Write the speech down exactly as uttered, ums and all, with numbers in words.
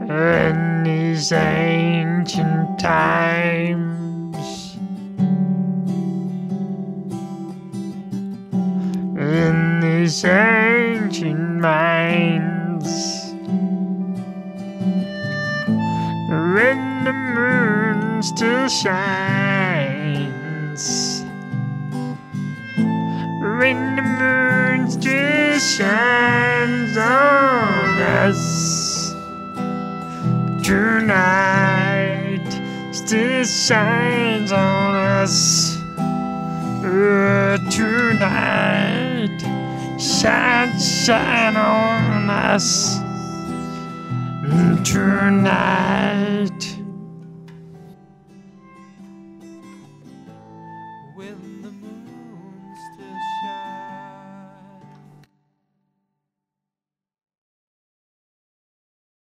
in these ancient times, in these ancient minds, when the moon still shines, when the moon still shines on us, tonight still shines on us. Uh, tonight shine, shine on us. Tonight